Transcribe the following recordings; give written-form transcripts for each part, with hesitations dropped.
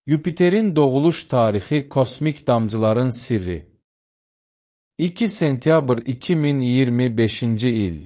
Yupiterin doğuluş tarixi, kosmik damcıların sirri. 2 sentyabr 2025-ci il.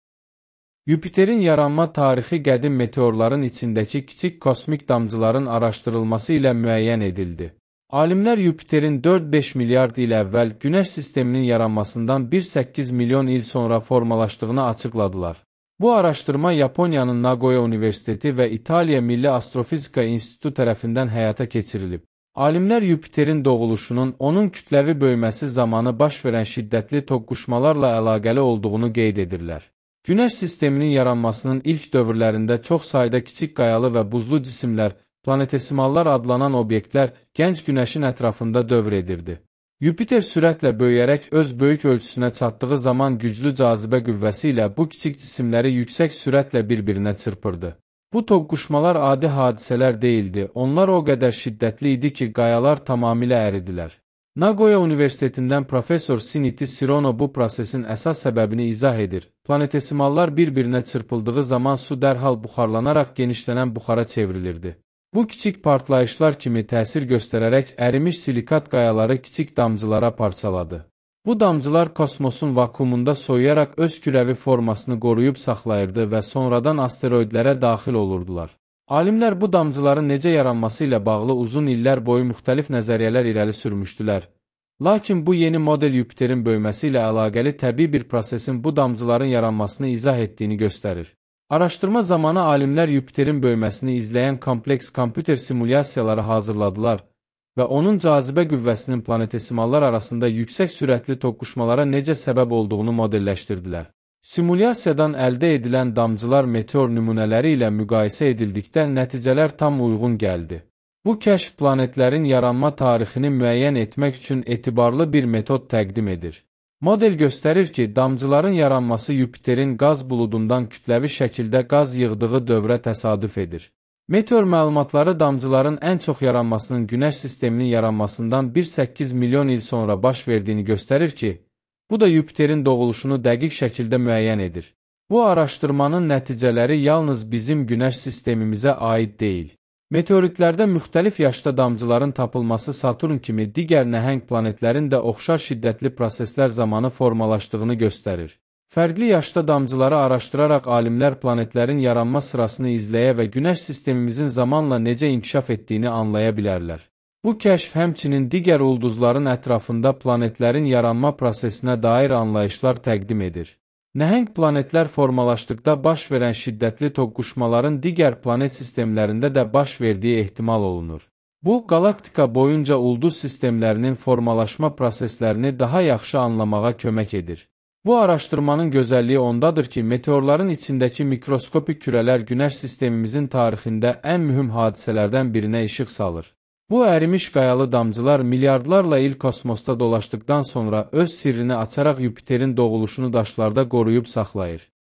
Yupiterin yaranma tarixi qədim meteorların içindəki kiçik kosmik damcıların araşdırılması ilə müəyyən edildi. Alimlər Yupiterin 4-5 milyard il əvvəl Günəş sisteminin yaranmasından 1,8 milyon il sonra formalaşdığını açıqladılar. Bu araşdırma Yaponiyanın Nagoya Universiteti və İtaliya Milli Astrofizika İnstitutu tərəfindən həyata keçirilib. Alimlər Yupiterin doğuluşunun onun kütləvi böyüməsi zamanı baş verən şiddətli toqquşmalarla əlaqəli olduğunu qeyd edirlər. Günəş sisteminin yaranmasının ilk dövrlərində çox sayda kiçik qayalı və buzlu cisimlər, planetesimallar adlanan obyektlər gənc Günəşin ətrafında dövr edirdi. Yupiter sürətlə böyüyərək öz böyük ölçüsünə çatdığı zaman güclü cazibə qüvvəsi ilə bu kiçik cisimləri yüksək sürətlə bir-birinə çırpırdı. Bu toqquşmalar adi hadisələr deyildi, onlar o qədər şiddətli idi ki, qayalar tamamilə əridilər. Nagoya Universitetindən professor Shinichi Shirono bu prosesin əsas səbəbini izah edir. Planetesimallar bir-birinə çırpıldığı zaman su dərhal buxarlanaraq genişlənən buxara çevrilirdi. Bu kiçik partlayışlar kimi təsir göstərərək ərimiş silikat qayaları kiçik damcılara parçaladı. Bu damcılar kosmosun vakuumunda soyuyaraq öz kürəvi formasını qoruyub saxlayırdı və sonradan asteroidlərə daxil olurdular. Alimlər bu damcıların necə yaranması ilə bağlı uzun illər boyu müxtəlif nəzəriyyələr irəli sürmüşdülər. Lakin bu yeni model Yupiterin böyüməsi ilə əlaqəli təbii bir prosesin bu damcıların yaranmasını izah etdiyini göstərir. Araşdırma zamanı alimlər Yupiterin böyüməsini izləyən kompleks kompüter simulyasiyaları hazırladılar və onun cazibə qüvvəsinin planetesimallar arasında yüksək sürətli toqquşmalara necə səbəb olduğunu modelləşdirdilər. Simulyasiyadan əldə edilən damcılar meteor nümunələri ilə müqayisə edildikdə nəticələr tam uyğun gəldi. Bu kəşf planetlərin yaranma tarixini müəyyən etmək üçün etibarlı bir metod təqdim edir. Model göstərir ki, damcıların yaranması Yupiterin qaz buludundan kütləvi şəkildə qaz yığdığı dövrə təsadüf edir. Meteor məlumatları damcıların ən çox yaranmasının Günəş sisteminin yaranmasından 1,8 milyon il sonra baş verdiyini göstərir ki, bu da Yupiterin doğuluşunu dəqiq şəkildə müəyyən edir. Bu araşdırmanın nəticələri yalnız bizim Günəş sistemimizə aid deyil. Meteoritlərdə müxtəlif yaşda damcıların tapılması Saturn kimi digər nəhəng planetlərin də oxşar şiddətli proseslər zamanı formalaşdığını göstərir. Fərqli yaşda damcıları araşdıraraq alimlər planetlərin yaranma sırasını izləyə və Günəş sistemimizin zamanla necə inkişaf etdiyini anlaya bilərlər. Bu kəşf həmçinin digər ulduzların ətrafında planetlərin yaranma prosesinə dair anlayışlar təqdim edir. Nəhəng planetlər formalaşdıqda baş verən şiddətli toqquşmaların digər planet sistemlərində də baş verdiyi ehtimal olunur. Bu, qalaktika boyunca ulduz sistemlərinin formalaşma proseslərini daha yaxşı anlamağa kömək edir. Bu araşdırmanın gözəlliyi ondadır ki, meteorların içindəki mikroskopik kürələr Günəş sistemimizin tarixində ən mühüm hadisələrdən birinə işıq salır. Bu ərimiş qayalı damcılar milyardlarla il kosmosda dolaşdıqdan sonra öz sirrini açaraq Yupiterin doğuluşunu daşlarda qoruyub saxlayır.